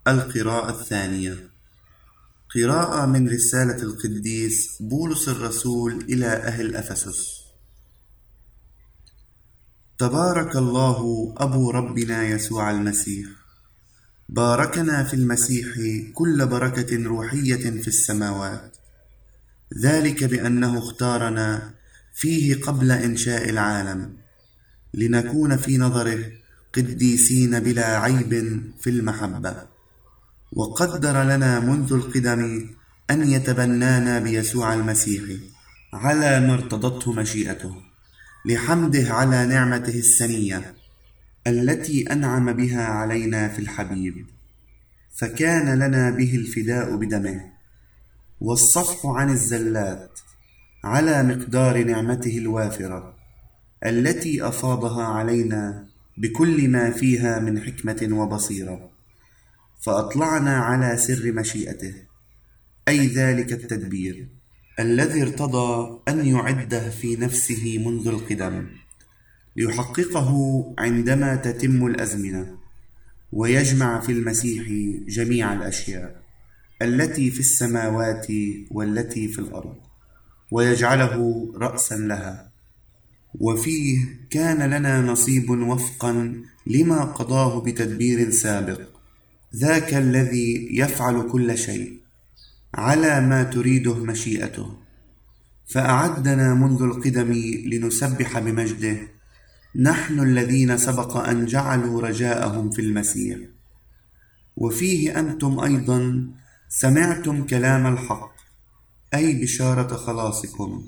القراءة الثانية. قراءة من رسالة القديس بولس الرسول إلى أهل أفسس. تبارك الله أبو ربنا يسوع المسيح، باركنا في المسيح كل بركة روحية في السماوات، ذلك بأنه اختارنا فيه قبل إنشاء العالم لنكون في نظره قديسين بلا عيب في المحبة، وقدر لنا منذ القدم أن يتبنانا بيسوع المسيح على ما ارتضته مشيئته، لحمده على نعمته السنية التي أنعم بها علينا في الحبيب، فكان لنا به الفداء بدمه والصفح عن الزلات على مقدار نعمته الوافرة التي أفاضها علينا بكل ما فيها من حكمة وبصيرة، فأطلعنا على سر مشيئته، أي ذلك التدبير الذي ارتضى أن يعده في نفسه منذ القدم ليحققه عندما تتم الأزمنة، ويجمع في المسيح جميع الأشياء التي في السماوات والتي في الأرض، ويجعله رأسا لها. وفيه كان لنا نصيب وفقا لما قضاه بتدبير سابق، ذاك الذي يفعل كل شيء على ما تريده مشيئته، فأعدنا منذ القدم لنسبح بمجده، نحن الذين سبق أن جعلوا رجاءهم في المسيح. وفيه أنتم أيضا سمعتم كلام الحق، أي بشارة خلاصكم،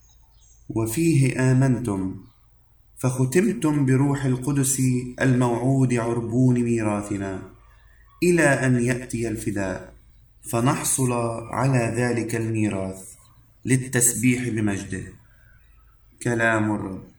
وفيه آمنتم، فختمتم بروح القدس الموعود عربون ميراثنا، إلى أن يأتي الفداء، فنحصل على ذلك الميراث للتسبيح بمجده. كلام الرب.